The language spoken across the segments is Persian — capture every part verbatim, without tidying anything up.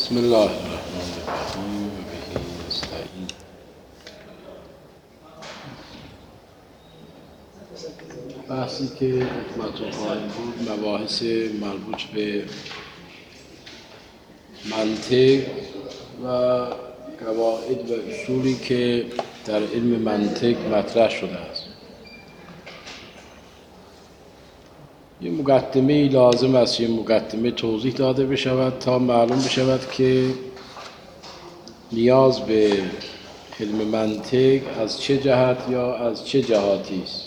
بسم الله الرحمن الرحیم و به نستعین. بحثی که خدمتتون خواهیم بود مباحث مربوط به منطق و قواعد و اصولی که در علم منطق مطرح شده است. یه مقدمه لازم است، یه مقدمه توضیح داده بشود تا معلوم بشود که نیاز به علم منطق از چه جهت یا از چه جهاتی است.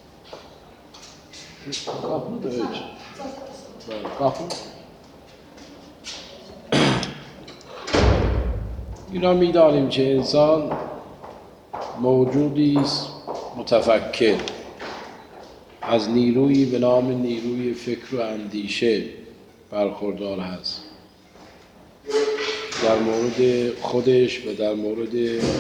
اینا می‌دانیم که انسان موجودی است متفکر، از نیرویی به نام نیروی فکر و اندیشه برخوردار هست. در مورد خودش و در مورد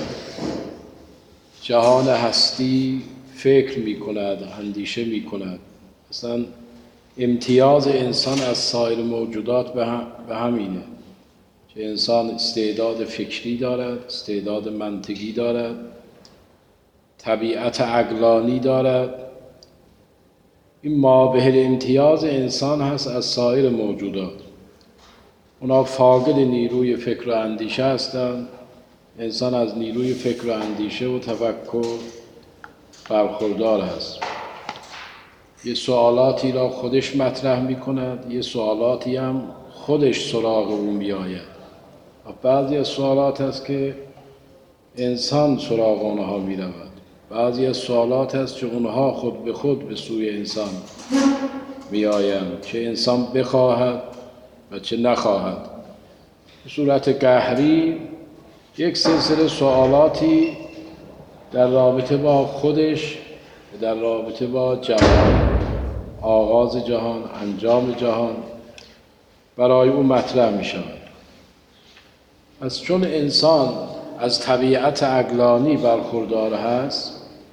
جهان هستی فکر می کند، اندیشه می کند. اصلا امتیاز انسان از سایر موجودات به, هم، به همینه که انسان استعداد فکری دارد، استعداد منطقی دارد، طبیعت عقلانی دارد. این مابهر امتیاز انسان هست از سایر موجودات. اونا فاقد نیروی فکر و اندیشه هستند. انسان از نیروی فکر و اندیشه و تفکر برخوردار هست. یه سوالاتی را خودش مطرح می کند، یه سوالاتی هم خودش سراغ او می آید. و بعضی از سوالات هست که انسان سراغ اونها می رود. بعضی از سوالات هست که اونها خود به خود به سوی انسان می آیند، چه انسان بخواهد و چه نخواهد. به صورت قهری یک سلسله سوالاتی در رابطه با خودش، در رابطه با جهان، آغاز جهان، انجام جهان برای او مطرح می شود. پس چون انسان از طبیعت عقلانی برخوردار هست،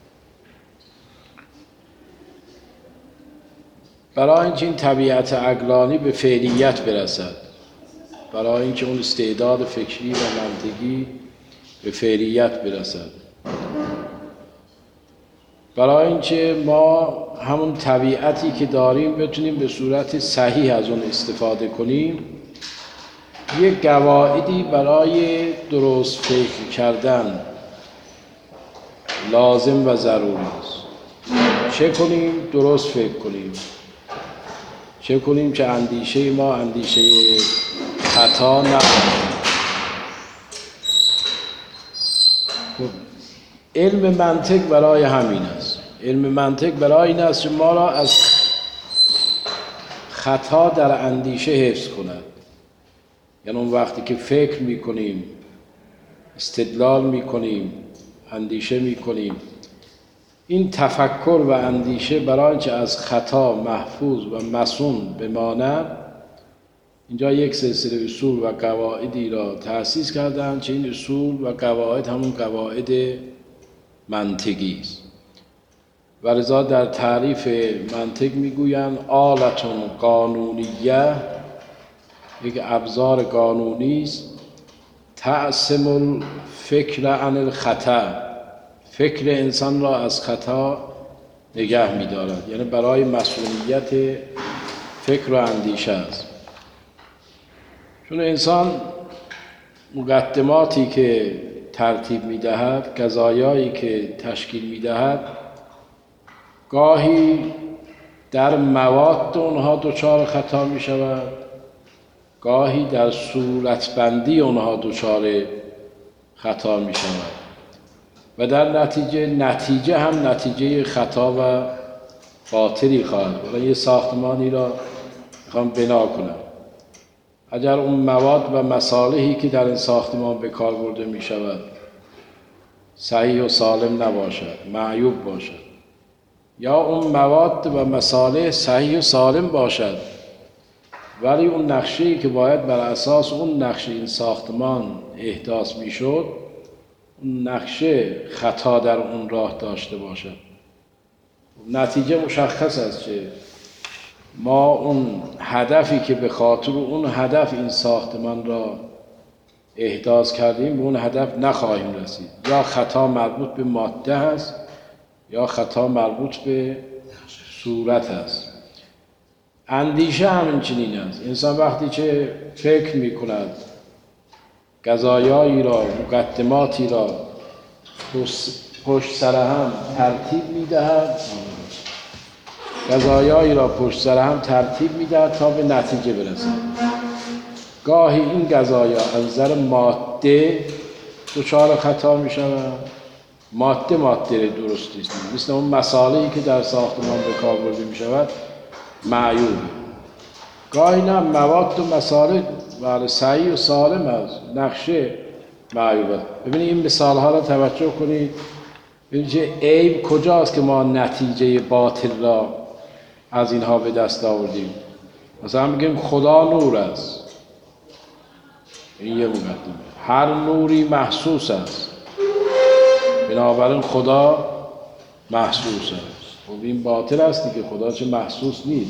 برای اینکه این طبیعت عقلانی به فعلیت برسد، برای اینکه اون استعداد فکری و منطقی به فعلیت برسد، برای اینکه ما همون طبیعتی که داریم بتونیم به صورت صحیح از اون استفاده کنیم، یک قواعدی برای درست فکر کردن لازم و ضروری است. چه کنیم؟ درست فکر کنیم. چه کنیم که اندیشه ما اندیشه خطا نباشد. علم منطق برای همین است. علم منطق برای این است که ما را از خطا در اندیشه حفظ کند. یعنی اون وقتی که فکر میکنیم، استدلال میکنیم، اندیشه میکنیم، این تفکر و اندیشه برای اینکه از خطا محفوظ و مصون بماند، اینجا یک سلسله اصول و قواعدی را تأسیس کردند که این اصول و قواعد همون قواعد منطقی است. و لذا در تعریف منطق میگویند آلتون قانونیه، یک ابزار قانونی است، تعصم الفکر عن الخطا، فکر انسان را از خطا نگه می‌دارد. یعنی برای مسئولیت فکر و اندیشه است. چون انسان مقدماتی که ترتیب می‌دهد، قضایایی که تشکیل می‌دهد، گاهی در مواد اونها دچار خطا می‌شود، گاهی در صورتبندی اونها دچار خطا می‌شود و در نتیجه نتیجه هم نتیجه خطا و باطلی خواهد بود. یه ساختمانی را میخوام بنا کنم، اگر اون مواد و مصالحی که در این ساختمان به کار برده می شود صحیح و سالم نباشد، معیوب باشد، یا اون مواد و مصالح صحیح و سالم باشد ولی اون نقشه‌ای که باید بر اساس اون نقشه این ساختمان احداث می شد، اون نقشه خطا در اون راه داشته باشد، نتیجه مشخص است که ما اون هدفی که به خاطر اون هدف این ساختمان را احداث کردیم به اون هدف نخواهیم رسید. یا خطا مربوط به ماده هست یا خطا مربوط به صورت هست. اندیشه همین چنین است. انسان وقتی که فکر می کند قضایایی را، مقدماتی را پشت سر هم ترتیب می دهد قضایایی را پشت سر هم ترتیب می دهد تا به نتیجه برسد. گاهی این قضایا از نظر ماده دچار خطا می شود. ماده ماده درست نیست، مثل اون مساله‌ای که در ساختمان به کار برده می شود معیوب. گاهی نه، مواد و مساله بله صحیح و سالم است، نقشه معیوب است. ببینید این مثال ها را توجه کنید، ببینید چه عیب کجاست که ما نتیجه باطل را از اینها به دست آوردیم. مثلا میگیم خدا نور است، این یه مقدمه. هر نوری محسوس است، بنابراین خدا محسوس است. خب این باطل است دیگه، خدا چه محسوس نیست.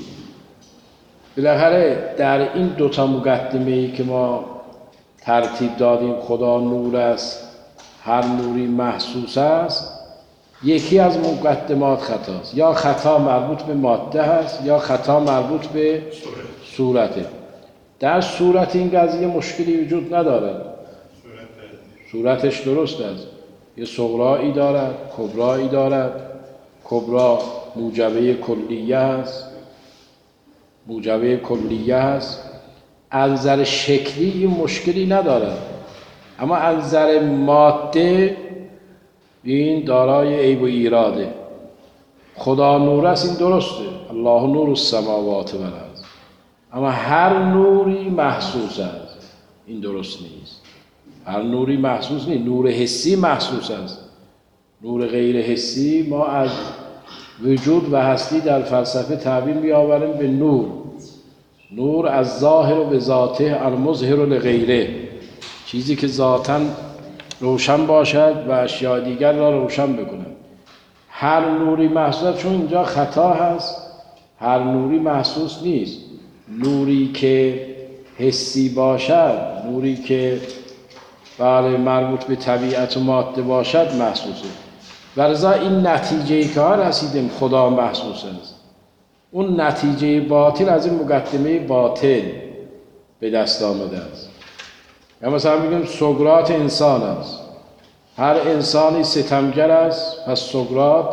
بالاخره در این دوتا مقدمه‌ای که ما ترتیب دادیم، خدا نور است، هر نوری محسوس است، یکی از مقدمات خطاست. یا خطا مربوط به ماده هست یا خطا مربوط به صورته. در صورت این قضیه مشکلی وجود نداره، صورتش درست است. یه صغرایی دارد، کبرایی دارد. کبرا موجبه کلیه است، موجبه کلیه است. از نظر شکلی این مشکلی ندارد، اما از نظر ماده این دارای عیب و ایراده. خدا نور است، این درسته، الله نور السماوات و الارض، اما هر نوری محسوس است، این درست نیست. هر نوری محسوس نیست. نور حسی محسوس است، نور غیر حسی ما از وجود و هستی در فلسفه تعبیر می‌آوریم به نور. نور از ظاهر و به ذاته المظهر لغیره، چیزی که ذاتاً روشن باشد و اشیاء دیگر را روشن بکند. هر نوری محسوس، چون اینجا خطا هست، هر نوری محسوس نیست. نوری که حسی باشد، نوری که بله مربوط به طبیعت و ماده باشد محسوسه. ولذا این نتیجه‌ای که رسیدیم خدا محسوس است. اون نتیجه باطل از این مقدمه باطل به دست آمده است. یا مثلا میگیم سقراط انسان است. هر انسانی ستمگر است، پس سقراط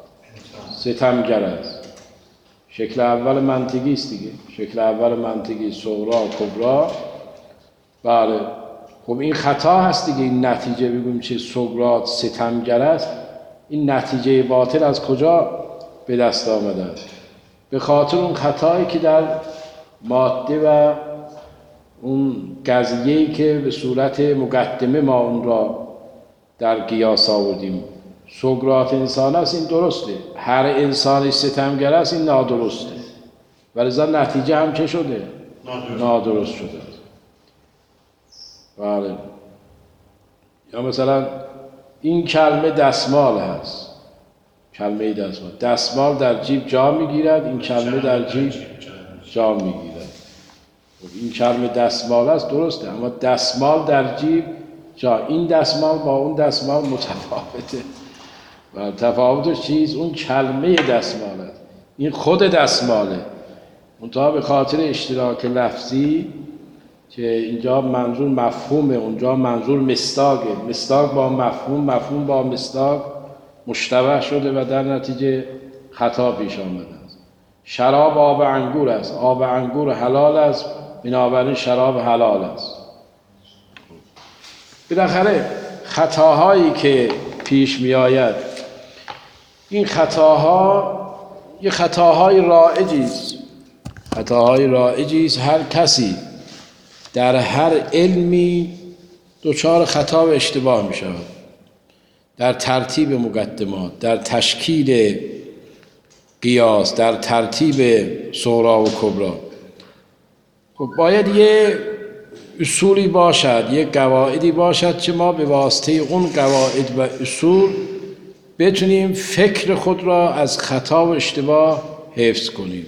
ستمگر است. شکل اول منطقی است دیگه. شکل اول منطقی صغرا کبرا. بله خب این خطا هست دیگه. این نتیجه بگویم چه سقراط ستمگر است، این نتیجه باطل از کجا به دست آمده است؟ به خاطر اون خطایی که در ماده و اون قضیه‌ای که به صورت مقدمه ما اون را در قیاس آوردیم. سقراط انسان است، این درسته. هر انسانی ستمگر است، این نادرسته. ولذا نتیجه هم چه شده؟ نادرست, نادرست شده. بله. یا مثلا این کلمه دستمال هست. کلمه دستمال. دستمال در جیب جا میگیرد، این کلمه در جیب جا میگیرد. این کلمه دستمال است، درسته، اما دستمال در جیب جا، این دستمال با اون دستمال متفاوته. و تفاوتش چیز؟ اون کلمه دستمال است، این خود دستماله. منتها به خاطر اشتراک لفظی که اینجا منظور مفهومه، اونجا منظور مصداقه، مصداق با مفهوم، مفهوم با مصداق مشتبه شده و در نتیجه خطا پیش آمده است. شراب آب انگور است، آب انگور حلال است، بنابراین شراب حلال است. بالاخره خطاهایی که پیش می آید، این خطاها یه خطاهای رایجی است، خطاهای رایجی است. هر کسی در هر علمی دچار خطا و اشتباه می شود، در ترتیب مقدمات، در تشکیل قیاس، در ترتیب صغرا و کبرا. خب باید یه اصولی باشد، یه قواعدی باشد که ما به واسطه اون قواعد و اصول بتونیم فکر خود را از خطا و اشتباه حفظ کنیم.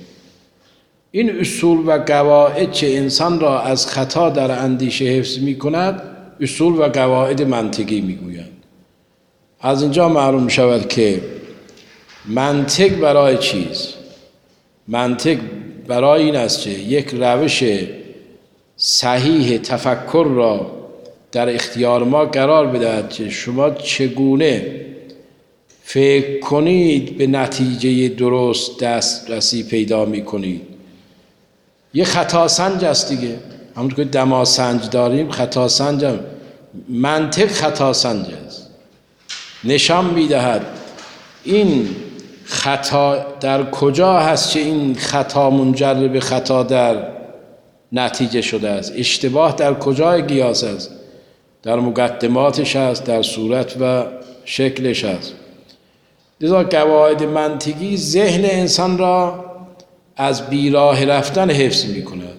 این اصول و قواعد که انسان را از خطا در اندیشه حفظ می کند، اصول و قواعد منطقی میگویند. از اینجا معلوم شود که منطق برای چیست؟ منطق برای این است که یک روش صحیح تفکر را در اختیار ما قرار بدهد که شما چگونه فکر کنید به نتیجه درست دسترسی پیدا می کنید. یه خطا سنج است دیگه، همونطور که دما سنج داریم خطا سنج هم. منطق خطا سنج است، نشان می دهد این خطا در کجا هست که این خطا منجر به خطا در نتیجه شده است. اشتباه در کجای قیاس است؟ در مقدماتش است، در صورت و شکلش است. لذا قواعد منطقی ذهن انسان را از بیراه رفتن حفظ می کند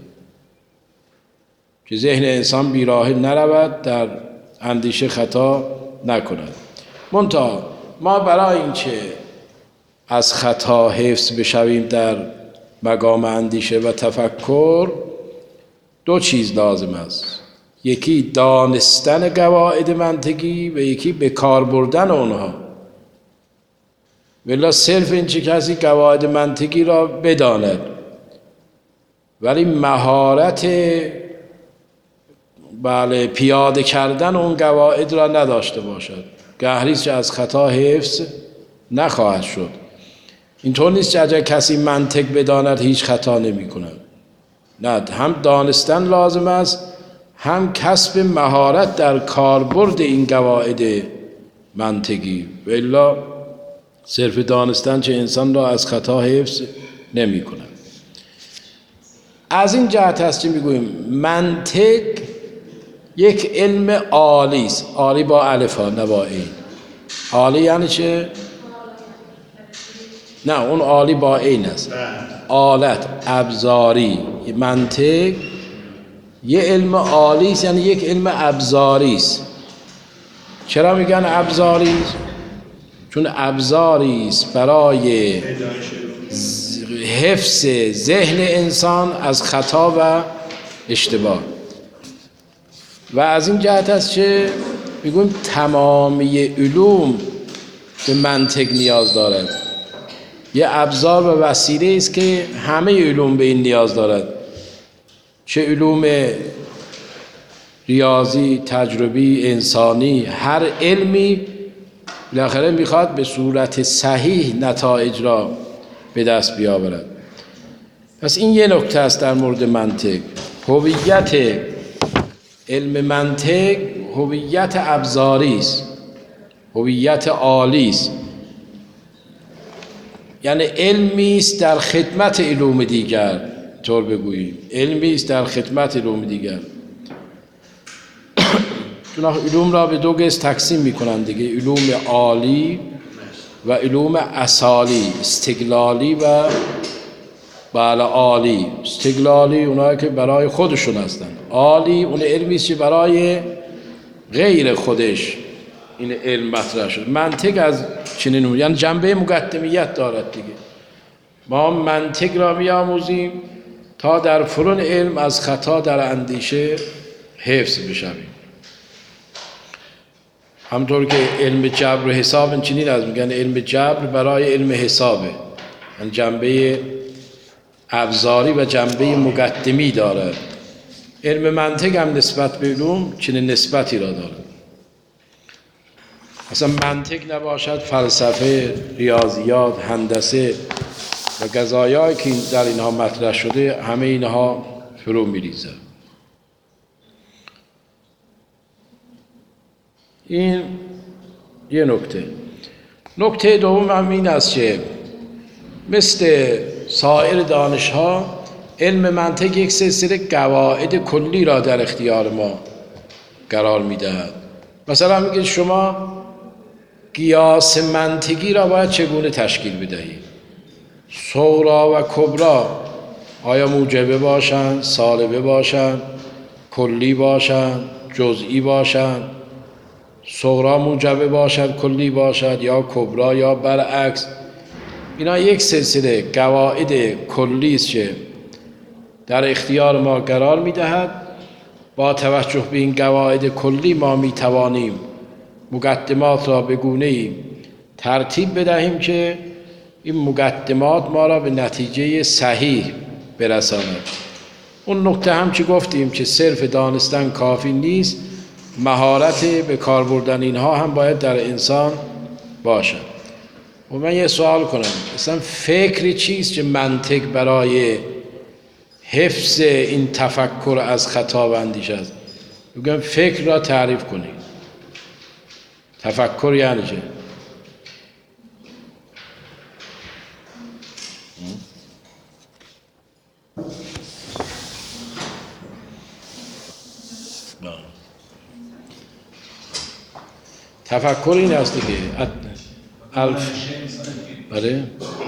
که ذهن انسان بیراه نرود، در اندیشه خطا نکند. منتها ما برای اینکه از خطا حفظ بشویم در مقام اندیشه و تفکر دو چیز لازم است. یکی دانستن قواعد منطقی و یکی به کار بردن اونها. ولی صرف این چه کسی قواعد منطقی را بداند ولی مهارت بله پیاده کردن اون قواعد را نداشته باشد، گهریست که از خطا حفظ نخواهد شد. اینطور نیست که اگر کسی منطق بداند هیچ خطا نمی کند. نه، هم دانستن لازم است، هم کسب مهارت در کاربرد این قواعد منطقی. و الا صرف دانستن چه انسان را از خطا حفظ نمی کند. از این جهت است که میگوییم منطق یک علم عالی است. عالی با الف ها نه با عین. عالی یعنی چه؟ نه، اون عالی با عین است. آلت ابزاری. منطق یه علم عالی است، یعنی یک علم ابزاری است. چرا میگن ابزاری است؟ چون ابزاری است برای حفظ ذهن انسان از خطا و اشتباه. و از این جهت است که میگویم تمامی علوم به منطق نیاز دارد. یه ابزار و وسیله است که همه علوم به این نیاز دارد، چه علوم ریاضی، تجربی، انسانی، هر علمی بالاخره میخواد به صورت صحیح نتایج را به دست بیاورد. پس این یه نکته است در مورد منطق. هویت علم منطق هویت ابزاری است، هویت عالی است، یعنی علمی است در خدمت علوم دیگر. طور بگوییم علمی است در خدمت علوم دیگر. چون علوم را به دو قسم تقسیم میکنند دیگه، علوم عالی و علوم اصالی، استقلالی و بله عالی. استقلالی اونایی که برای خودشون هستند، عالی اون علمی است که برای غیر خودش این علم مطرح شد. منطق از چنین، یعنی جنبه مقدمیت دارد دیگه. ما منطق را میآموزیم تا در فلان علم از خطا در اندیشه حفظ بشویم. همطور که علم جبر و حساب چنین از میگن علم جبر برای علم حسابه، یعنی جنبه ابزاری و جنبه مقدمی دارد. علم منطق هم نسبت به علوم چنین نسبتی را دارد. اصلا منطق نباشد فلسفه، ریاضیات، هندسه و قضایایی که در اینها مطرح شده همه اینها فرو میریزه. این یه نکته. نکته دوم هم این است که مثل سایر دانش‌ها علم منطق یک سلسله قواعد کلی را در اختیار ما قرار می‌دهد. مثلا میگه شما قیاس منطقی را باید چگونه تشکیل بدهید؟ صغرا و کبرا آیا موجبه باشند، سالبه باشند، کلی باشند، جزئی باشند؟ صغرا موجبه باشد، کلی باشد، یا کبرا یا برعکس؟ اینا یک سلسله قواعد کلی است که در اختیار ما قرار می‌دهد با توجه به این قواعد کلی ما می توانیم مقدمات را به گونه‌ای ترتیب بدهیم که این مقدمات ما را به نتیجه صحیح برساند. اون نکته هم که گفتیم که صرف دانستن کافی نیست، مهارت به کار بردن اینها هم باید در انسان باشد. و من یه سوال کنم، اصلا فکر چیست که منطق برای حفظ این تفکر از خطا و اندیشه است؟ بگم فکر را تعریف کنید. تفکر یعنی چه؟ تفکر این است دیگه. الف بله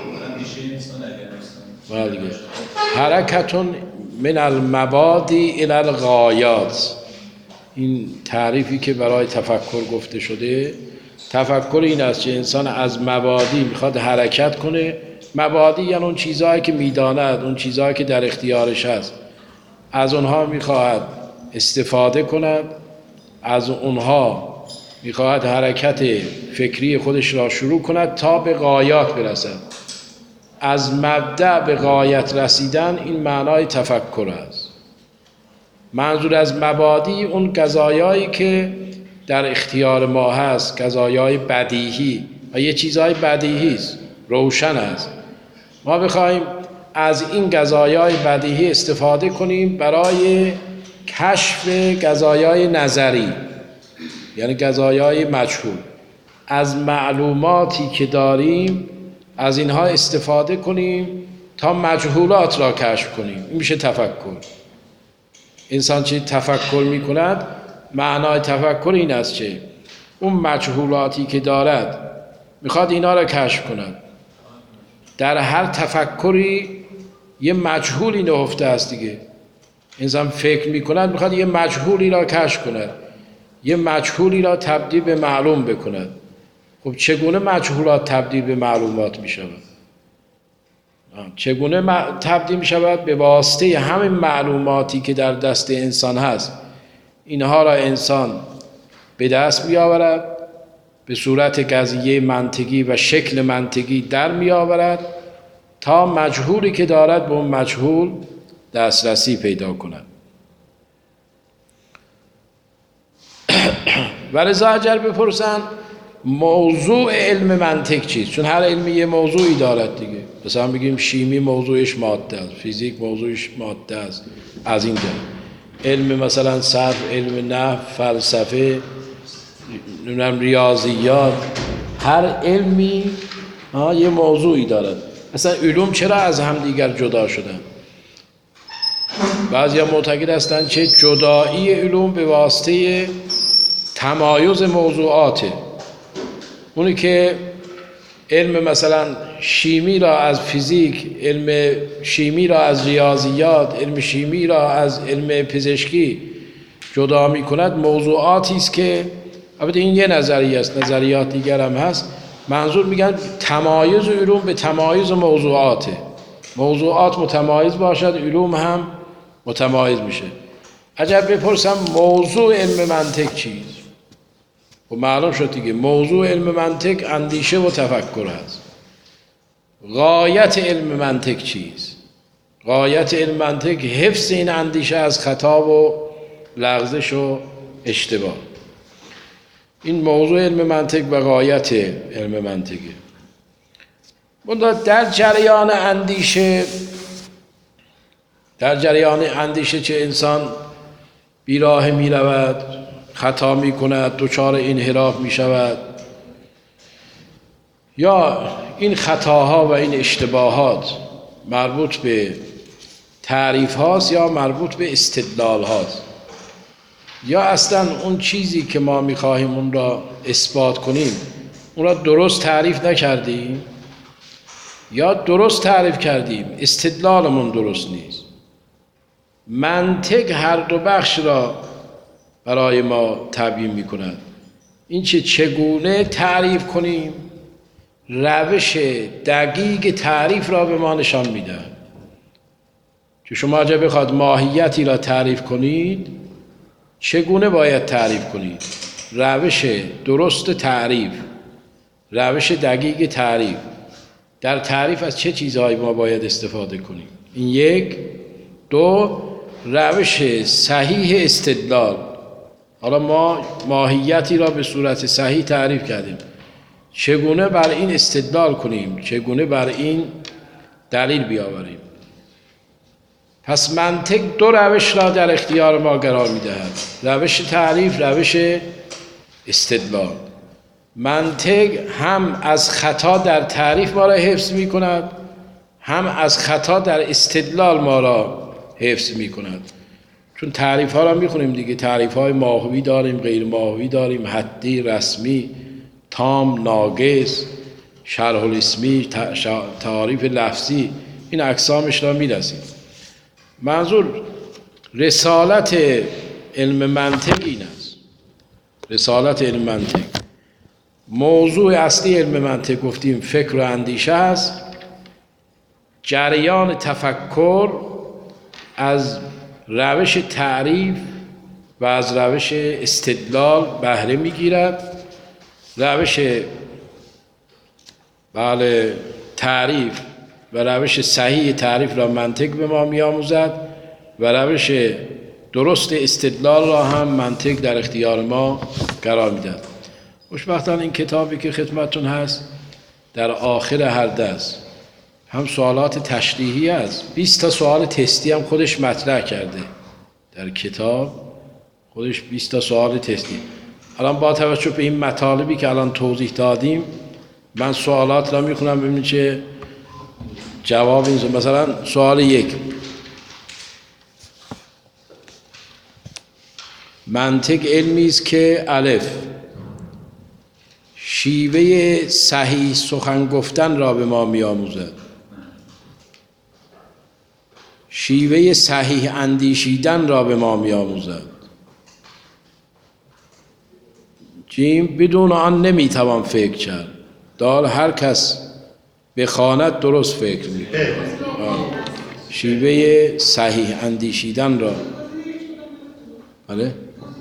بله حرکتون من المبادی الی الغایات. این تعریفی که برای تفکر گفته شده، تفکر این است که انسان از مبادی میخواد حرکت کنه. مبادی یعنی اون چیزهایی که میداند، اون چیزهایی که در اختیارش هست، از اونها میخواهد استفاده کند، از اونها میخواهد حرکت فکری خودش را شروع کند تا به غایات برسد. از مبدأ به غایت رسیدن، این معنای تفکر است. منظور از مبادی اون قضایایی که در اختیار ما هست، قضایای بدیهی و یه چیزای بدیهی است، روشن است. ما بخوایم از این قضایای بدیهی استفاده کنیم برای کشف قضایای نظری، یعنی قضایای مجهول. از معلوماتی که داریم از اینها استفاده کنیم تا مجهولات را کشف کنیم. این میشه تفکر. انسان چه تفکر میکند، معنای تفکر این است که اون مجهولاتی که دارد میخواد اینا را کشف کند. در هر تفکری یه مجهولی نهفته است دیگه. انسان فکر میکند میخواد یه مجهولی را کشف کند، یه مجهولی را تبدیل به معلوم بکند. خب چگونه مجهولات تبدیل به معلومات می شود؟ چگونه تبدیل می شود؟ به واسطه همین معلوماتی که در دست انسان هست. اینها را انسان به دست می آورد، به صورت قضیه منطقی و شکل منطقی در می آورد تا مجهولی که دارد به اون مجهول دسترسی پیدا کند. و لذا اگر بپرسن موضوع علم منطق چیست؟ چون هر علمی یه موضوعی دارد دیگه. مثلا بگیم شیمی موضوعش ماده است، فیزیک موضوعش ماده است. از این جهت علم مثلا صرف، علم نحو، فلسفه، نمیدونم ریاضیات، هر علمی یه موضوعی دارد. مثلا علوم چرا از هم دیگر جدا شدن؟ بعضیا معتقد هستند که جدایی علوم به واسطه تمایز موضوعاته. اونی که علم مثلا شیمی را از فیزیک، علم شیمی را از ریاضیات، علم شیمی را از علم پزشکی جدا می کند، موضوعاتی است که البته این یه نظریه است، نظریات دیگر هم هست. منظور میگن تمایز علوم به تمایز موضوعاته. موضوعات متمایز باشد، علوم هم متمایز میشه. اگر بپرسم موضوع علم منطق چیست؟ و معلوم شد دیگه موضوع علم منطق اندیشه و تفکر است. غایت علم منطق چیست؟ غایت علم منطق حفظ این اندیشه از خطا و لغزش و اشتباه. این موضوع علم منطق و غایت علم منطقه. در جریان اندیشه در جریان اندیشه چه انسان بیراه می رود، خطا می کند، دچار انحراف می شود، یا این خطاها و این اشتباهات مربوط به تعریف هاست یا مربوط به استدلال هاست، یا اصلا اون چیزی که ما می خواهیم اون را اثبات کنیم اون را درست تعریف نکردیم یا درست تعریف کردیم استدلالمون درست نیست. منطق هر دو بخش را برای ما تبیین می کند. این چه چگونه تعریف کنیم، روش دقیق تعریف را به ما نشان میده. که شما اگه بخواد ماهیتی را تعریف کنید، چگونه باید تعریف کنید؟ روش درست تعریف، روش دقیق تعریف. در تعریف از چه چیزهایی ما باید استفاده کنیم؟ این یک. دو، روش صحیح استدلال. حالا ما ماهیتی را به صورت صحیح تعریف کردیم، چگونه بر این استدلال کنیم، چگونه بر این دلیل بیاوریم. پس منطق دو روش را در اختیار ما قرار می‌دهد، روش تعریف، روش استدلال. منطق هم از خطا در تعریف ما را حفظ می‌کند، هم از خطا در استدلال ما را حفظ می‌کند. چون تعریف ها را می‌خونیم دیگه، تعریف های ماهوی داریم، غیر ماهوی داریم، حدی، رسمی، تام، ناقص، شرح الاسمی، تعریف لفظی، این اقسامش را می‌رسیم. منظور رسالت علم منطق این است. رسالت علم منطق، موضوع اصلی علم منطق گفتیم فکر و اندیشه است. جریان تفکر از روش تعریف و از روش استدلال بهره میگیرد. روش بله تعریف و روش صحیح تعریف را منطق به ما میآموزد و روش درست استدلال را هم منطق در اختیار ما قرار میدهد. خوشبختانه این کتابی که خدمتتون هست در آخر هر دست هم سوالات تشریحی است، بیست تا سوال تستی هم خودش مطرح کرده در کتاب، خودش بیست تا سوال تستی. الان با توجه به این مطالبی که الان توضیح دادیم، من سوالات را میخونم ببینید چه جواب این. مثلا سوال یک، منطق علمی است که الف شیوه صحیح سخن گفتن را به ما میآموزد، شیوه صحیح اندیشیدن را به ما میآموزد. جیم بدون آن نمیتوان فکر کرد. دال هر کس بخواند درست فکر میکنه. شیوه صحیح اندیشیدن را، بله؟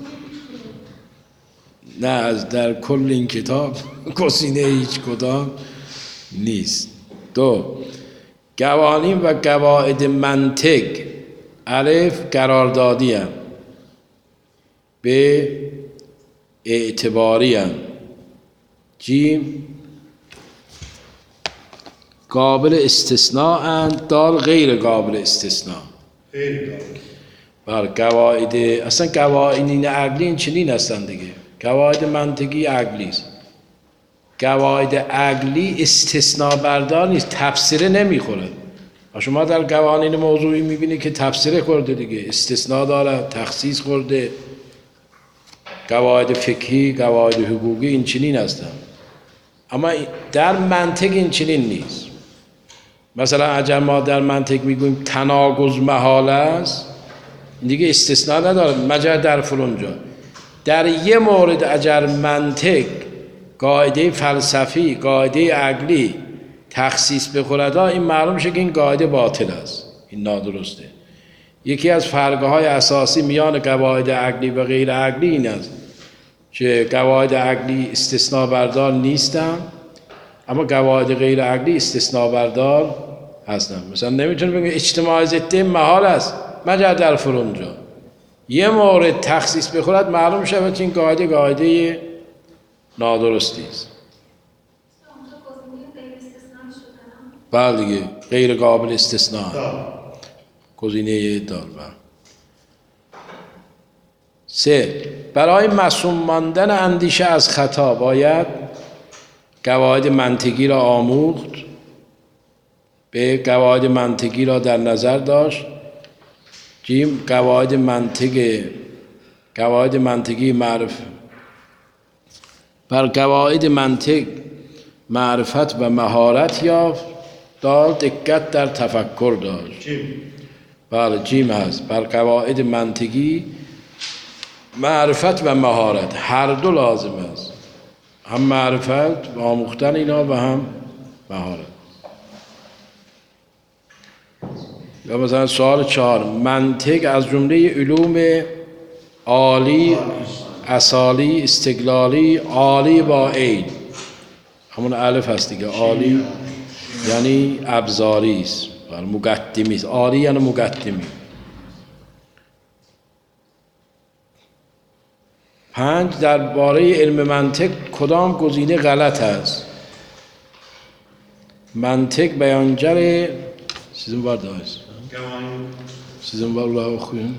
نه، از در کل این کتاب گزینه هیچ کدام نیست. دو، قوانین و قواعد منطق الف قراردادی هم، به اعتباری هم، جیم قابل استثناء اند، دال غیر قابل استثناء. بله، قواعد اصلا قوانین عقلی این چنین هستند دیگه. قواعد منطقی عقلی است. قواعد عقلی استثناء بردار نیست، تفسیره نمیخوره. شما در قوانین موضوعی میبینید که تفسیره خورده دیگه، استثناء داره، تخصیص خورده. قواعد فقهی، قواعد حقوقی این چنین هستند، اما در منطق این چنین نیست. مثلا اگر ما در منطق میگوییم تناقض محال است، دیگه استثناء نداره مگر در فلانجا. در یه مورد اگر منطق، قاعده فلسفی، قاعده عقلی تخصیص بخورد، این معلوم شه که این قاعده باطل است، این نادرسته. یکی از فرق‌های اساسی میان قواعد عقلی و غیر عقلی این است که قواعد عقلی استثناء بردار نیستند، اما قواعد غیر عقلی استثناء بردار هستند. مثلا نمیتونه بگه اجتماع ضده محال است مگر در فلانجا. یه مورد تخصیص بخورد معلوم شود که این قاعده قاعده نادرستی است. بله دیگه، غیر قابل استثناء گزینه دال. سه، برای معصوم ماندن اندیشه از خطا باید قواعد منطقی را آموخت، به قواعد منطقی را در نظر داشت. جیم قواعد منطق قواعد منطقی معرف بر قواعد منطق معرفت و مهارت یافت. دال دقت در تفکر داشت. جیم. بله، جیم هست. بر قواعد منطقی معرفت و مهارت هر دو لازم است، هم معرفت و آموختن اینا و هم مهارت. یا مثلا سوال چهار، منطق از جمله علوم عالی، اصالی، استقلالی، عالی با عین، همون الف هست دیگه. عالی یعنی ابزاری است، مقدمی است. عالی یعنی مقدمی. پنج، درباره علم منطق کدام گزینه غلط است؟ منطق بیانگر سیزن بار داشت سیزن بار الله خویم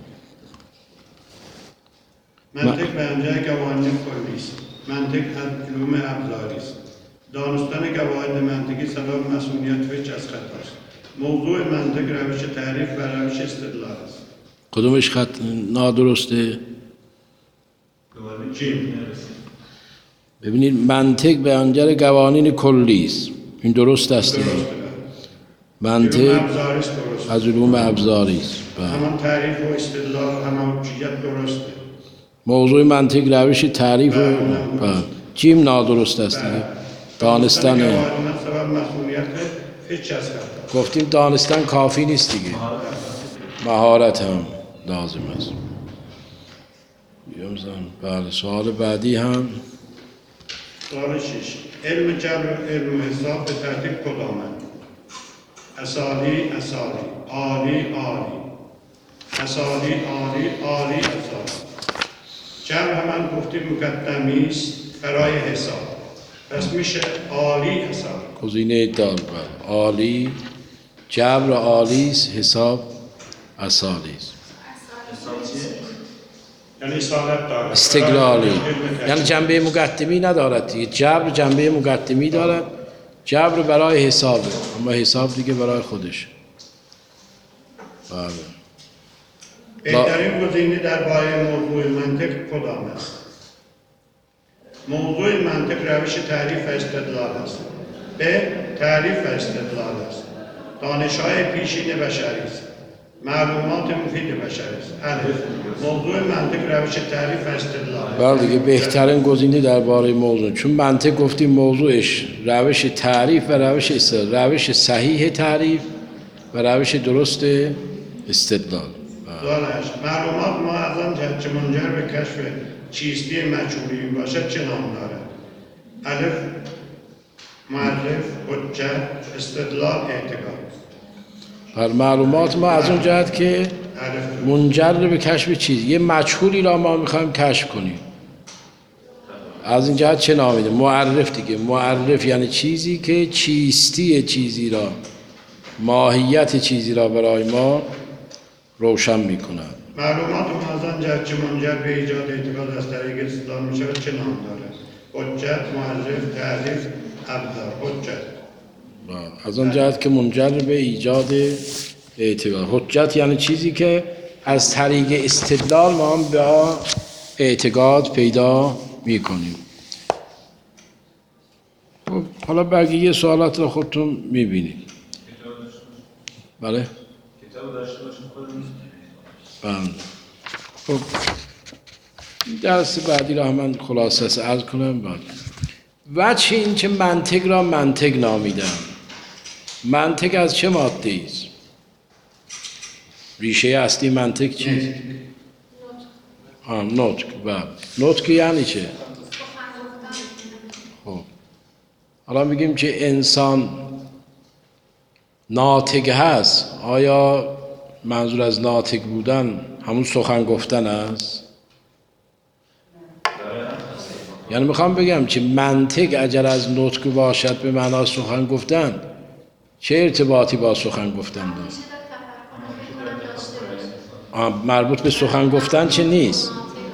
منطق بیانگر قوانین کلی است. منطق علوم ابزاری است. دانستن قواعد منطقی سبب مسئولیت وجه از خطا است. موضوع منطق روش تعریف و روش استدلال است. کدومش خط نادرسته؟ ببینید منطق بیانگر قوانین کلی است، این درست است. منطق از علوم ابزاری است. همان تعریف و استدلال همان حجیت درسته. موضوع منطق روش تعریف و جیم نادرست است دیگه. دانستن سبب مسئولیت هیچ از خطا. گفتیم دانستن کافی نیست دیگه، مهارت هم لازم است. بله سوال بعدی هم سوال شش، علم جبر و علم حساب به ترتیب کدامند؟ اصالی اصالی، عالی عالی، اصالی عالی عالی اصالی. جبر همان گفتیم مقدمی است برای حساب، پس میشه عالی حساب. گزینه دال بر عالی، جبر عالی است، حساب اصالی است. یعنی اصالت دارد، استقلالی، یعنی جنبه مقدمی ندارد دیگه. جبر جنبه مقدمی دارد، جبر برای حسابه، اما حساب دیگه برای خودش. بله. بهترین گزینه درباره موضوع منطق کدام است؟ موضوع منطق روش تعریف و استدلال است. ب. تعریف و استدلال است. دانش‌های پیشین بشری است. معلومات مفید بشری است. الف. موضوع منطق روش تعریف و استدلال. بله دیگه بهترین گزینه درباره موضوع، چون منطق گفتیم موضوعش روش تعریف و روش استدلال، روش صحیح تعریف و روش درست استدلال. دانش معلومات ما از آن جهت که منجر به کشف چیستی مجهولی باشد چه نام دارد؟ الف معرف، حجت، استدلال، اعتقاد. بر معلومات ما از اون جهت که منجر به کشف چیز، یه مجهولی را ما میخوایم کشف کنیم، از این جهت چه نامیده؟ معرف دیگه. معرف یعنی چیزی که چیستی چیزی را، ماهیت چیزی را برای ما روشن میکند. معلومات ما از آن جهت که منجر به ایجاد اعتقاد از طریق استدلال میشود چه نام دارد؟ حجت، معرف، تعریف، ابزار. حجت. از آن جهت که منجر به ایجاد اعتقاد. حجت یعنی چیزی که از طریق استدلال ما هم به اعتقاد پیدا میکنیم. خب حالا بقیه سوالات رو خودتون میبینید. بله؟ کتاب داشته باشیم خودمون. بله. خب درس بعدی را من خلاصه عرض کنم. بعد وجه این که منطق را منطق نامیدم. منطق از چه ماده است؟ ریشه اصلی منطق چیست؟ آه نطق. بله. نطق یعنی چه؟ خب حالا میگیم که انسان ناطق هست، آیا منظور از ناطق بودن همون سخن گفتن است؟ یعنی میخوام بگم که منطق اگر از نطق باشد به معنای سخن گفتن، چه ارتباطی با سخن گفتن دارد؟ مربوط به سخن گفتن چه نیست؟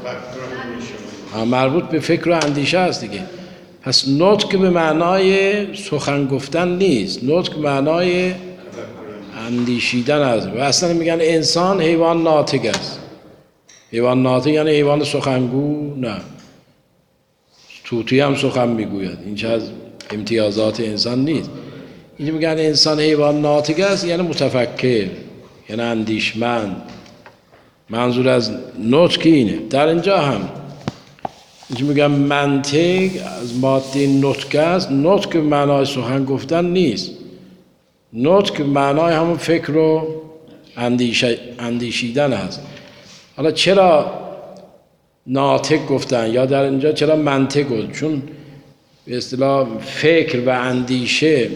مربوط به فکر و اندیشه است دیگه. پس نطق به معنای سخن گفتن نیست، نطق به معنای اندیشیدن است. و اصلا میگن انسان حیوان ناطق است. حیوان ناطق یعنی حیوان سخنگو نه. طوطی هم سخن میگوید، این چه از امتیازات انسان نیست. اینجا میگن انسان حیوان ناطق است یعنی متفکر، یعنی اندیشمند. منظور از نطق اینه. در اینجا هم اینجا میگن منطق از ماده نطق است. نطق به معنای سخن گفتن نیست، نطق به معنای همون فکر و اندیش... اندیشیدن است. حالا چرا ناطق گفتن یا در اینجا چرا منطق گفت؟ چون به اصطلاح فکر و اندیشه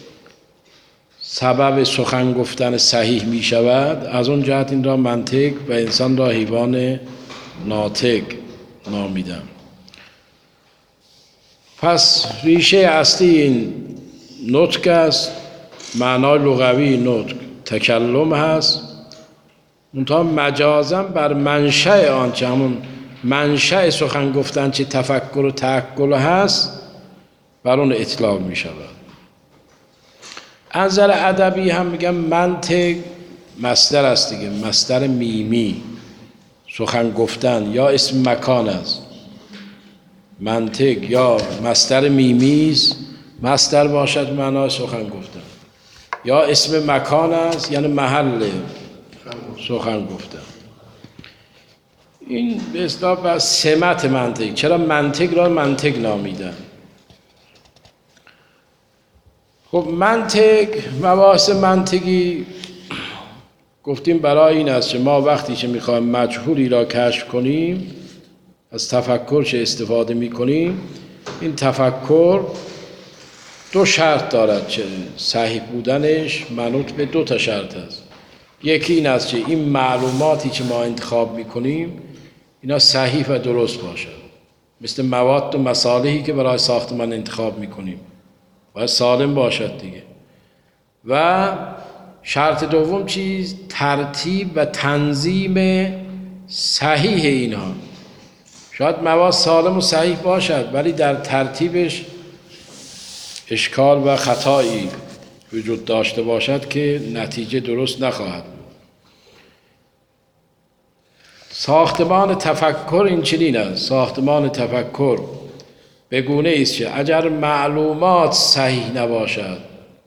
سبب سخن گفتن صحیح می شود، از اون جهت این را منطق و انسان را حیوان ناطق نامیدم. پس ریشه اصلی این نطق است. معنای لغوی نطق تکلم هست، منتها مجازاً بر منشأ آن چه همون منشأ سخن گفتن چه تفکر و تعقل هست بر اون اطلاق می شود. از نظر ادبی هم میگم منطق مصدر است دیگه، مصدر میمی، سخن گفتن یا اسم مکان است. منطق یا مصدر میمی است، مصدر باشد معنای سخن گفتن، یا اسم مکان است یعنی محل سخن گفتن. این به اصطلاح بر سمت منطق. چرا منطق را منطق نامیدن؟ خب منطق، مباحث منطقی گفتیم برای این است که ما وقتی که میخوایم مجهولی را کشف کنیم از تفکر چه استفاده میکنیم. این تفکر دو شرط دارد که صحیح بودنش منوط به دو تا شرط است. یکی این است که این معلوماتی که ما انتخاب میکنیم اینا صحیح و درست باشد، مثل مواد و مصالحی که برای ساختمان انتخاب میکنیم باید سالم باشد دیگه. و شرط دوم چیز ترتیب و تنظیم صحیح اینها. شاید مواد سالم و صحیح باشد ولی در ترتیبش اشکال و خطایی وجود داشته باشد که نتیجه درست نخواهد. ساختمان تفکر این چنین است. ساختمان تفکر به گونه است که اگر معلومات صحیح نباشد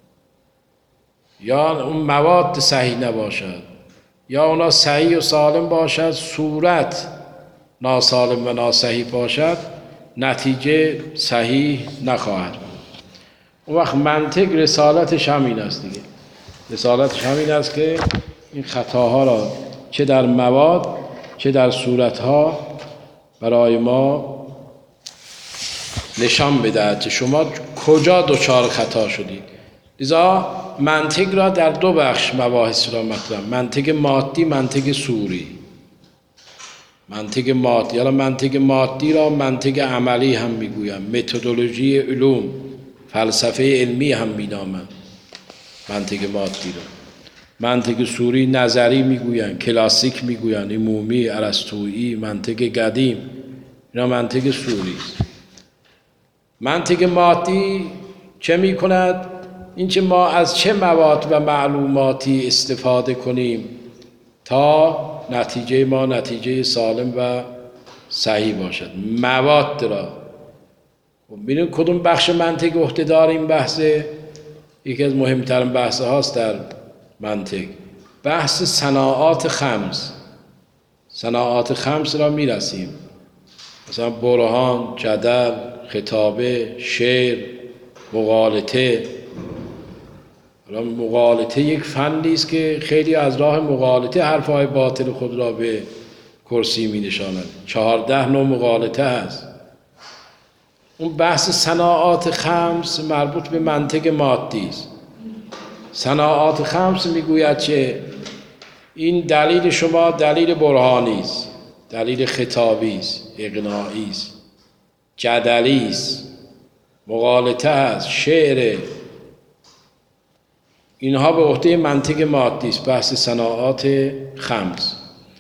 یا اون مواد صحیح نباشد یا اونا صحیح و سالم باشد، صورت ناسالم و ناصحیح باشد، نتیجه صحیح نخواهد. اون وقت منطق رسالتش همین است دیگه. رسالتش همین است که این خطاها را چه در مواد چه در صورتها برای ما نشان بدهد که شما کجا دچار خطا شدید. لذا منطق را در دو بخش مباحث را مطرح، منطق مادی، منطق صوری. منطق مادی یا منطق مادی را منطق عملی هم میگویم، متدولوژی علوم، فلسفه علمی هم مینامند منطق مادی را. منطق صوری نظری میگویند، کلاسیک میگویند، عمومی، ارسطویی، منطق قدیم، اینا منطق صوری است. منطق مادی چه میکند؟ این که ما از چه مواد و معلوماتی استفاده کنیم تا نتیجه ما نتیجه سالم و صحیح باشد. مواد را ببینید کدوم بخش منطق عهده‌دار این بحثه. یکی از مهمترین بحث هاست در منطق، بحث صناعات خمس. صناعات خمس را میرسیم، مثلا برهان، جدل، خطابه، شعر، مغالطه. مغالطه یک فنی است که خیلی از راه مغالطه حرفهای باطل خود را به کرسی می نشاند. چهارده نوع مغالطه هست. اون بحث صناعات خمس مربوط به منطق مادی است. صناعات خمس میگوید که این دلیل شما دلیل برهانی است، دلیل خطابی است، اقناعی است، جدلی است، مغالطه است، شعر. اینها به عهده منطق مادی است، بحث صناعات خمس.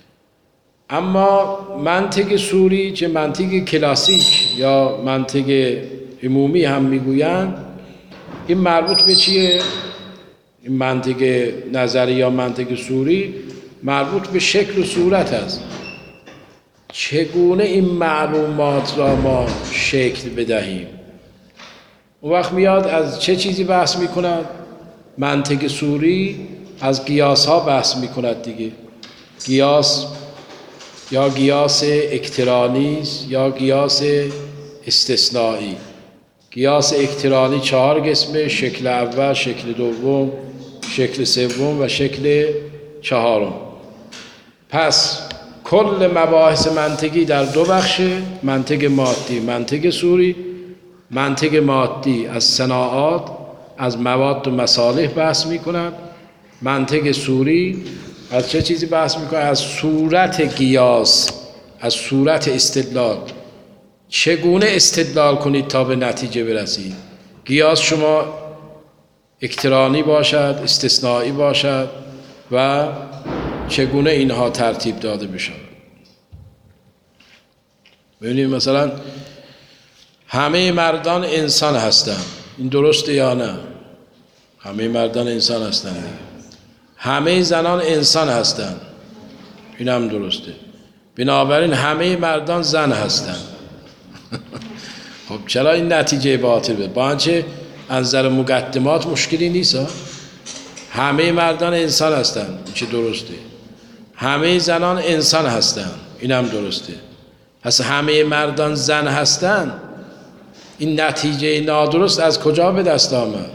اما منطق صوری که منطق کلاسیک یا منطق عمومی هم میگویند، این مربوط به چیه؟ این منطق نظری یا منطق صوری مربوط به شکل و صورت است. چگونه این معلومات را ما شکل بدهیم؟ اون وقت میاد از چه چیزی بحث میکند؟ منطق صوری از قیاس ها بحث میکند دیگه. قیاس یا قیاس اقترانی یا قیاس استثنایی. قیاس اقترانی چهار قسمه: شکل اول، شکل دوم، شکل سوم و شکل چهارم. پس کل مباحث منطقی در دو بخشه، منطق مادی، منطق صوری. منطق مادی از صناعات، از مواد و مصالح بحث میکند. منطق صوری از چه چیزی بحث میکنه؟ از صورت قیاس، از صورت استدلال. چگونه استدلال کنید تا به نتیجه برسید؟ قیاس شما اقترانی باشد، استثنایی باشد و چگونه اینها ترتیب داده بشود. ببینید مثلا همه مردان انسان هستند، این درسته یا نه؟ همه مردان انسان هستند. همه زنان انسان هستند، این هم درسته. بنابراین همه مردان زن هستند. خب چرا این نتیجه باطل بود؟ با آنچه از نظر مقدمات مشکلی نیست ها؟ همه مردان انسان هستند، این چه درسته. همه زنان انسان هستند، این هم درسته. پس همه مردان زن هستند، این نتیجه نادرست از کجا به دست آمد؟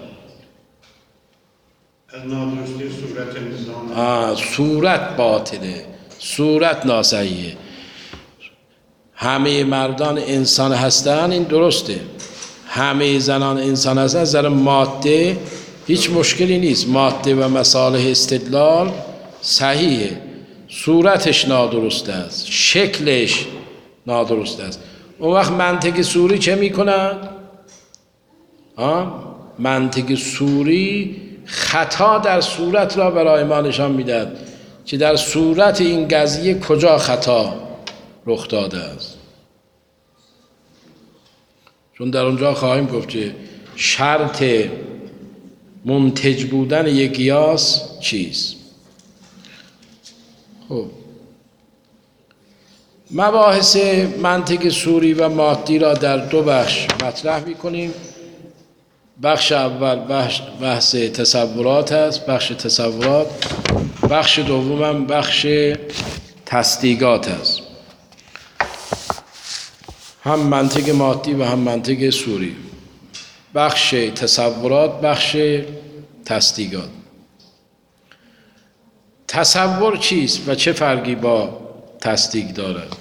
از نادرستی صورت نظام. آه صورت باطله، صورت ناصحیحه. همه مردان انسان هستند، این درسته. همه زنان انسان هستند، از نظر ماده هیچ مشکلی نیست. ماده و مصالح استدلال صحیحه. صورتش نادرست است، شکلش نادرست است. اون وقت منطق صوری چه میکند؟ منطق صوری خطا در صورت را برای ما نشان میدهد که در صورت این قضیه کجا خطا رخ داده است. چون در اونجا خواهیم گفت که شرط منتج بودن یک قیاس چیست. خب مباحث منطق صوری و مادی را در دو بخش مطرح می‌کنیم. بخش اول بخش بحث تصورات است، بخش تصورات. بخش دوم هم بخش تصدیقات است. هم منطق مادی و هم منطق صوری. بخش تصورات، بخش تصدیقات. تصور چیست و چه فرقی با تصدیق دارد؟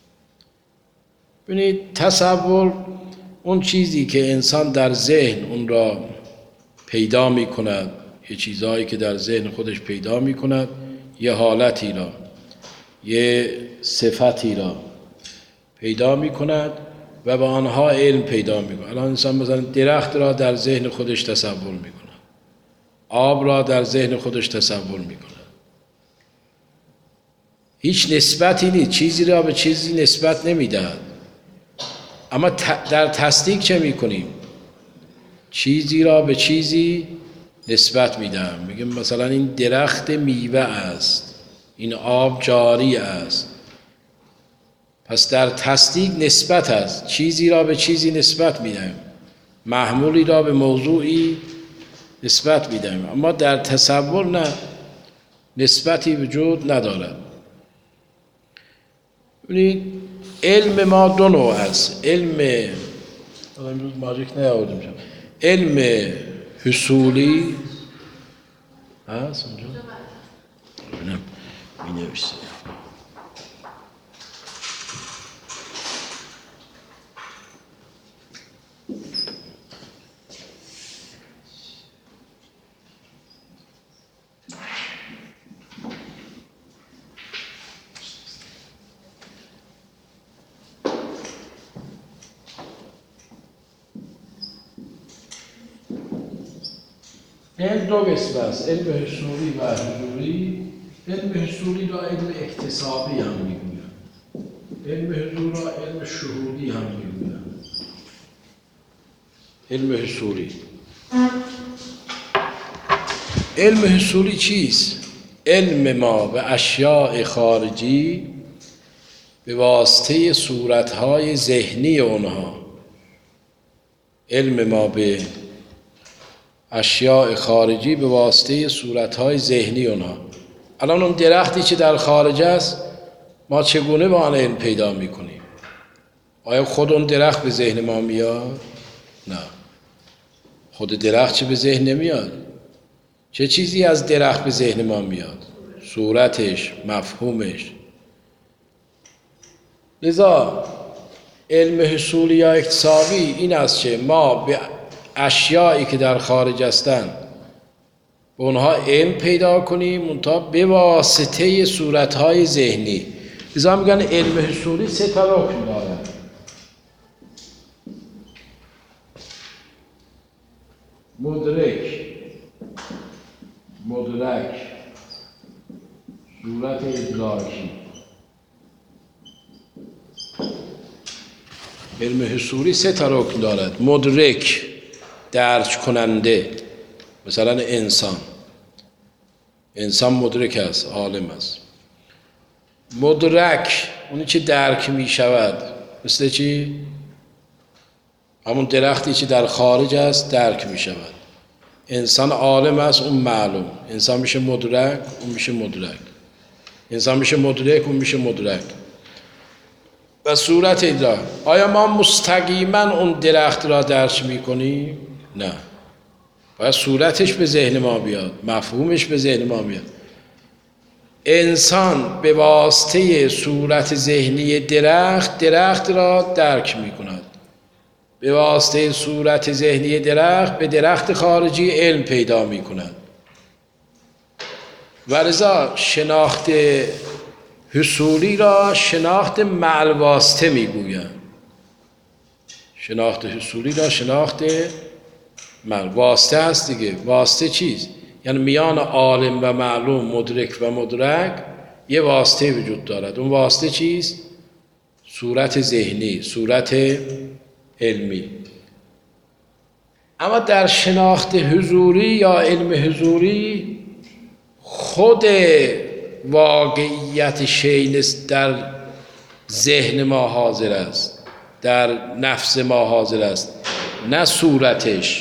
ببینید تصور اون چیزی که انسان در ذهن اون را پیدا می کند، یه چیزهایی که در ذهن خودش پیدا می کند، یه حالتی را، یه صفتی را پیدا می کند و با آنها علم پیدا می کند. الان انسان مثلا درخت را در ذهن خودش تصور می کند، آب را در ذهن خودش تصور می کند. هیچ نسبتی نیست، چیزی را به چیزی نسبت نمی دهد. اما در تصدیق چه می کنیم؟ چیزی را به چیزی نسبت می دهم. میگیم مثلا این درخت میوه است، این آب جاری است. پس در تصدیق نسبت است، چیزی را به چیزی نسبت می دهیم، محمولی را به موضوعی نسبت می دهیم. اما در تصور نه، نسبتی وجود ندارد. ببینید علم ما دو نوع است. علم امروز ماجیک نیاوردیم شد. علم حصولی هست اونجا؟ ببینم می نویسه. علم دو قسم است، علم حصولی و حضوری. علم حصولی را علم اکتسابی هم میگویند، علم حضور را علم شهودی هم میگویند. علم حصولی، علم حصولی چیست؟ علم ما به اشیاء خارجی به واسطه صورتهای ذهنی اونها. علم ما به اشیاء خارجی به واسطه صورتهای ذهنی اونها. الان اون درختی که در خارج است، ما چگونه با آن علم پیدا میکنیم؟ آیا خود اون درخت به ذهن ما میاد؟ نه، خود درخت چه به ذهن نمیاد. چه چیزی از درخت به ذهن ما میاد؟ صورتش، مفهومش. لذا علم حصولی یا اکتسابی این است که ما به اشیایی که در خارج هستند به اونها علم پیدا کنیم، منتها به واسطه صورتهای ذهنی. لذا میگن علم حصولی سه تا رکن داره. مدرک، مدرک، صورت ادراکی. علم حصولی سه تا رکن دارد. مدرک، درک کننده، مثلا انسان انسان مدرک است، عالم است. مدرک، اونی که درک می شود، مثل چی؟ همون درختی که در خارج است درک می شود. انسان عالم است، اون معلوم. انسان میشه مدرک، اون میشه مدرک. انسان میشه مدرک، اون میشه مدرک. و صورت ادراک، آیا ما مستقیما اون درخت را درک میکنیم؟ نه، باید صورتش به ذهن ما بیاد، مفهومش به ذهن ما بیاد. انسان به واسطه صورت ذهنی درخت درخت را درک میکند. به واسطه صورت ذهنی درخت به درخت خارجی علم پیدا میکند. و لذا شناخت حصولی را شناخت معل واسطه میگویند. شناخت حصولی را شناخت معل واسطه هست دیگه. واسطه چیز؟ یعنی میان عالم و معلوم، مدرک و مدرک یه واسطه وجود دارد. اون واسطه چیست؟ صورت ذهنی، صورت علمی. اما در شناخت حضوری یا علم حضوری خود واقعیت شیء در ذهن ما حاضر است، در نفس ما حاضر است، نه صورتش.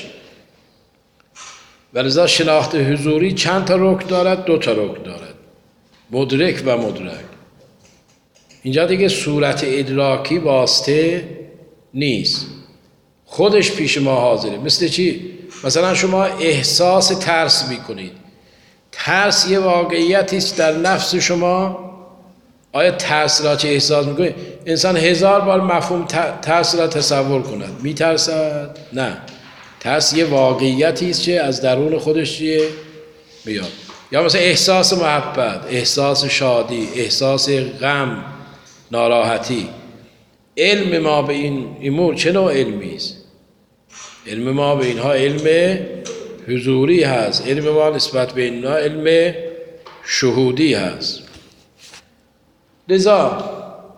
ولذا شناخت حضوری چند تا رکن دارد؟ دو تا رکن دارد، مدرک و مدرک. اینجا دیگه صورت ادراکی واسطه نیست، خودش پیش ما حاضره. مثل چی؟ مثلا شما احساس ترس میکنید. ترس یه واقعیتی است در نفس شما. آیا ترس را چه احساس میکنید؟ انسان هزار بار مفهوم ترس را تصور کند، میترسد؟ نه، ترس یه واقعیتی است که از درون خودش چیه میاد. یا مثلا احساس محبت، احساس شادی، احساس غم، ناراحتی. علم ما به این امور چه نوع علمی است؟ علم ما به اینها علم حضوری هست. علم ما نسبت به اینها علم شهودی هست. لذا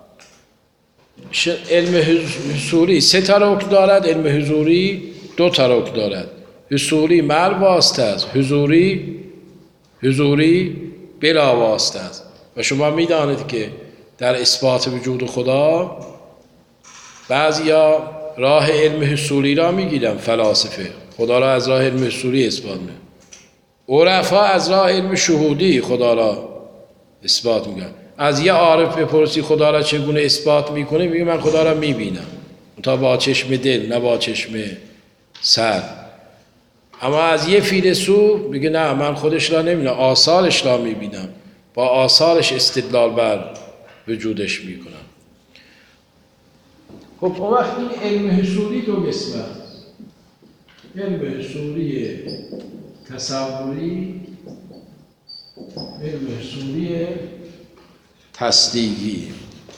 علم حضوری سه تا رکن دارد، علم حضوری دو تا رکن دارد. حضوری مع واسطه است، حضوری حضوری بلا واسطه است. و شما میدانید که در اثبات وجود خدا بعضیا راه علم حصولی را میگیرن، فلاسفه خدا را از راه علم حصولی اثبات میکنن. عرفا از راه علم شهودی خدا را اثبات میکنن. از یه عارف بپرسی خدا را چگونه اثبات میکنه، میگه من خدا را میبینم، تا با چشم دل نه با چشم سر. اما از یه فیلسوف میگه نه، من خودش را نمیبینم، آثارش را میبینم، با آثارش استدلال بر وجودش میکنم. خب اون وقت این علم حصولی دو قسمت، علم حصولی تصوری، علم حصولی تصدیقی.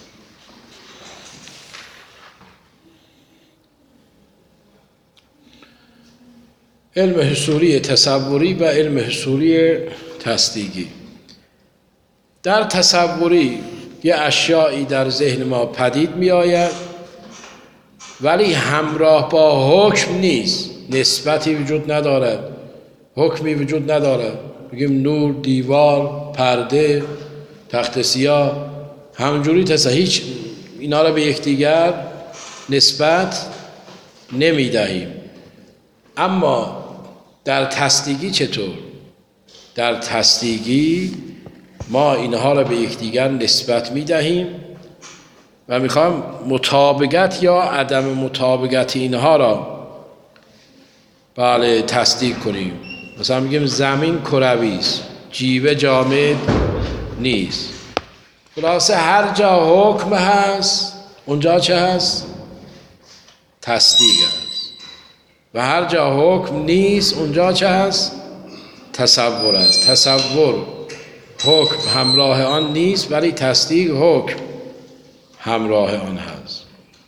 علم حصولی تصوری و علم حصولی تصدیقی. در تصوری یه اشیایی در ذهن ما پدید می آید ولی همراه با حکم نیست، نسبتی وجود ندارد، حکمی وجود ندارد. بگیم نور، دیوار، پرده، تخت سیاه، همجوری تصور، هیچ اینا را به یکدیگر نسبت نمی دهیم. اما در تصدیقی چطور؟ در تصدیقی ما اینها را به یکدیگر نسبت می دهیم و میخوام مطابقت یا عدم مطابقت اینها را بله تصدیق کنیم. مثلا میگیم زمین کروی است، جیوه جامد نیست. خلاصه هر جا حکم هست اونجا چه هست؟ تصدیق هست. و هر جا حکم نیست اونجا چه هست؟ تصور است. تصور حکم همراه آن نیست، ولی تصدیق حکم همراه آن هست.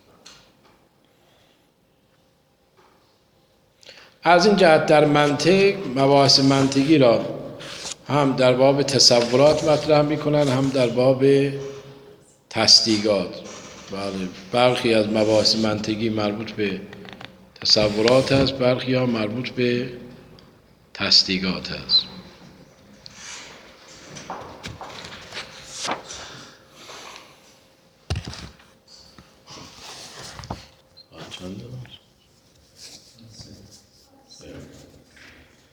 از این جهت در منطق مباحث منطقی را هم در باب تصورات مطرح میکنن، هم در باب تصدیقات. بله، برخی از مباحث منطقی مربوط به تصورات است، برخی ها مربوط به تصدیقات است.